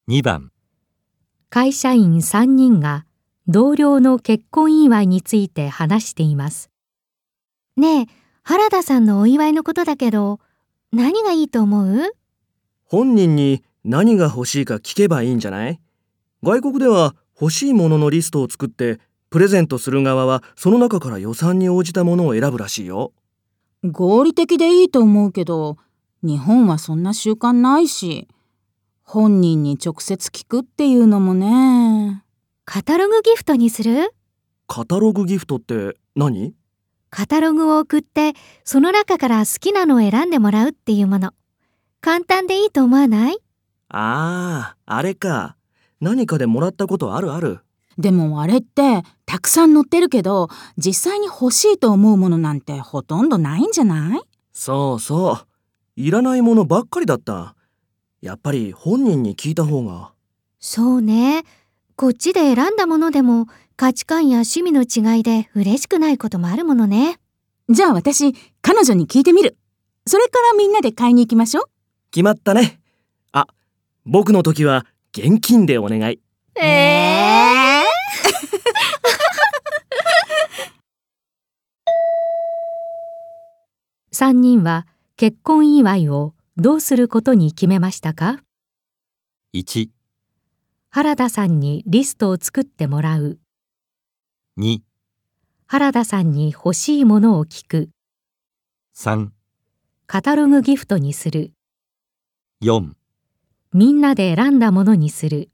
2番、 会社員3人が同僚の結婚祝いについて話しています。 ねえ、原田さんのお祝いのことだけど、何がいいと思う？ 本人に何が欲しいか聞けばいいんじゃない？外国では欲しいもののリストを作って、プレゼントする側はその中から予算に応じたものを選ぶらしいよ。 合理的でいいと思うけど、日本はそんな習慣ないし、本人に直接聞くっていうのもね。 カタログギフトにする？ カタログギフトって何？ カタログを送って、その中から好きなのを選んでもらうっていうもの。簡単でいいと思わない？ あれか。何かでもらったことある。 でもあれってたくさん載ってるけど、実際に欲しいと思うものなんてほとんどないんじゃない？ そう。いらないものばっかりだった。やっぱり本人に聞いた方が。 そうね。こっちで選んだものでも価値観や趣味の違いで嬉しくないこともあるものね。 じゃあ私、彼女に聞いてみる。それからみんなで買いに行きましょう。 決まったね。僕の時は現金でお願い。 3人は結婚祝いをどうすることに決めましたか？ 1、 原田さんにリストを作ってもらう。 2、 原田さんに欲しいものを聞く。 3、 カタログギフトにする。 4 みんなで選んだものにする。